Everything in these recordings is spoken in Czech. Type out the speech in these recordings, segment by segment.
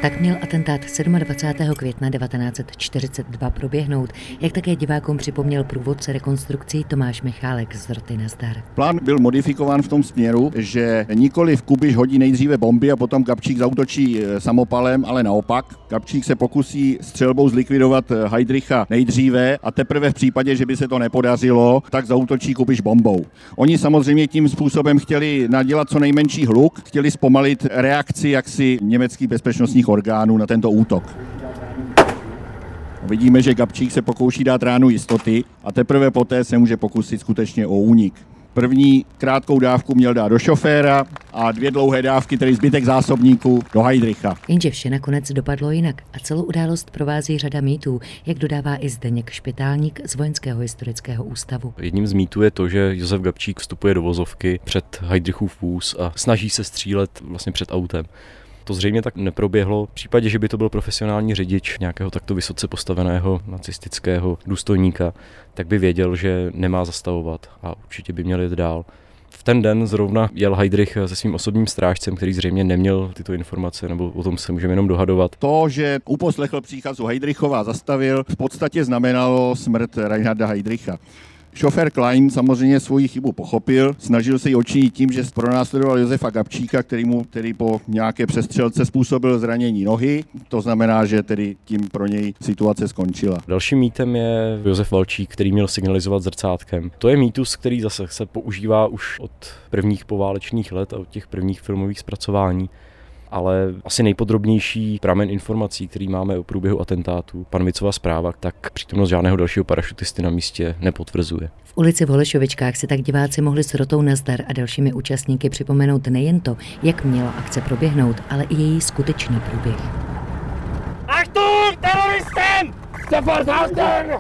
Tak měl atentát 27. května 1942 proběhnout, jak také divákům připomněl průvodce rekonstrukcí Tomáš Michálek z Roty Nazdar. Plán byl modifikován v tom směru, že nikoliv Kubiš hodí nejdříve bomby a potom Gabčík zaútočí samopalem, ale naopak. Gabčík se pokusí střelbou zlikvidovat Heydricha nejdříve a teprve v případě, že by se to nepodařilo, tak zaútočí Kubiš bombou. Oni samozřejmě tím způsobem chtěli nadělat co nejmenší hluk, chtěli zpomalit reakci jaksi německých bezpečnostních orgánů na tento útok. Vidíme, že Gabčík se pokouší dát ránu jistoty a teprve poté se může pokusit skutečně o únik. První krátkou dávku měl dát do šoféra a 2 dlouhé dávky, tedy zbytek zásobníků, do Heydricha. Jenže vše nakonec dopadlo jinak a celou událost provází řada mýtů, jak dodává i Zdeněk Špitálník z Vojenského historického ústavu. Jedním z mýtů je to, že Josef Gabčík vstupuje do vozovky před Heydrichův vůz a snaží se střílet vlastně před autem. To zřejmě tak neproběhlo. V případě, že by to byl profesionální řidič nějakého takto vysoce postaveného nacistického důstojníka, tak by věděl, že nemá zastavovat a určitě by měl jít dál. V ten den zrovna jel Heydrich se svým osobním strážcem, který zřejmě neměl tyto informace, nebo o tom se můžeme jenom dohadovat. To, že uposlechl příkazu Heydrichova a zastavil, v podstatě znamenalo smrt Reinharda Heydricha. Šofér Klein samozřejmě svoji chybu pochopil, snažil se ji odčinit tím, že pronásledoval Josefa Gabčíka, který po nějaké přestřelce způsobil zranění nohy. To znamená, že tedy tím pro něj situace skončila. Dalším mýtem je Josef Valčík, který měl signalizovat zrcátkem. To je mýtus, který zase se používá už od prvních poválečných let a od těch prvních filmových zpracování. Ale asi nejpodrobnější pramen informací, který máme o průběhu atentátu, Panovicova zpráva, tak přítomnost žádného dalšího parašutisty na místě nepotvrzuje. V ulici v Holešovičkách si tak diváci mohli s Rotou Nazdar a dalšími účastníky připomenout nejen to, jak měla akce proběhnout, ale i její skutečný průběh. Achtung, Terroristen! Sofort halten!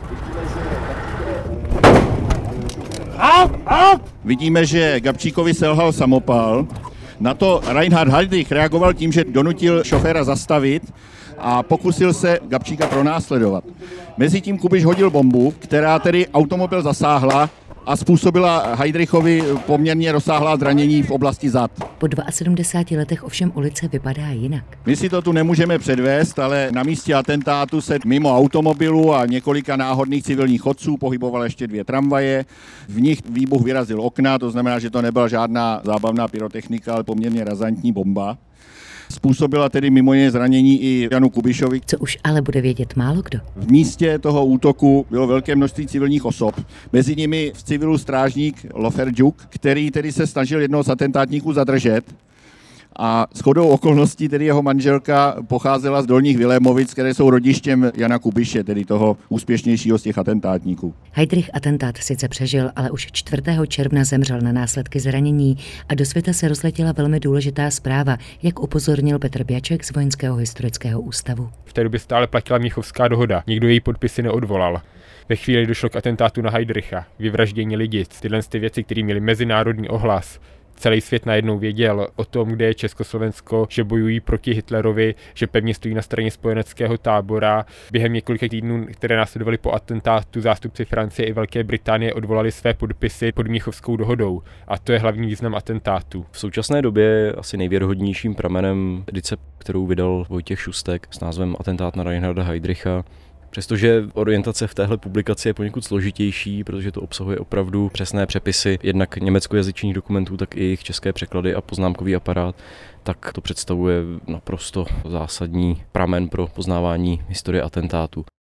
Halt! Vidíme, že Gabčíkovi selhal samopal. Na to Reinhard Heydrich reagoval tím, že donutil šoféra zastavit a pokusil se Gabčíka pronásledovat. Mezitím Kubiš hodil bombu, která tedy automobil zasáhla a způsobila Heydrichovi poměrně rozsáhlá zranění v oblasti zad. Po 72 letech ovšem ulice vypadá jinak. My si to tu nemůžeme předvést, ale na místě atentátu se mimo automobilu a několika náhodných civilních chodců pohybovaly ještě 2 tramvaje. V nich výbuch vyrazil okna, to znamená, že to nebyla žádná zábavná pyrotechnika, ale poměrně razantní bomba. Způsobila tedy mimo jiné zranění i Janu Kubišovi. Co už ale bude vědět málo kdo. V místě toho útoku bylo velké množství civilních osob. Mezi nimi v civilu strážník Loferďuk, který tedy se snažil jednoho z atentátníků zadržet. A shodou okolností tedy jeho manželka pocházela z Dolních Vilémovic, které jsou rodištěm Jana Kubiše, tedy toho úspěšnějšího z těch atentátníků. Heydrich atentát sice přežil, ale už 4. června zemřel na následky zranění a do světa se rozletěla velmi důležitá zpráva, jak upozornil Petr Běček z Vojenského historického ústavu. V té době stále platila Mnichovská dohoda, nikdo její podpisy neodvolal. Ve chvíli došlo k atentátu na Heydricha, vyvraždění lidí, tyhle věci, které měly mezinárodní ohlas. Celý svět najednou věděl o tom, kde je Československo, že bojují proti Hitlerovi, že pevně stojí na straně spojeneckého tábora. Během několika týdnů, které následovaly po atentátu, zástupci Francie i Velké Británie odvolali své podpisy pod Mnichovskou dohodou. A to je hlavní význam atentátu. V současné době je asi nejvěrohodnějším pramenem edice, kterou vydal Vojtěch Šustek s názvem Atentát na Reinharda Heydricha. Přestože orientace v téhle publikaci je poněkud složitější, protože to obsahuje opravdu přesné přepisy jednak německojazyčných dokumentů, tak i jejich české překlady a poznámkový aparát, tak to představuje naprosto zásadní pramen pro poznávání historie atentátu.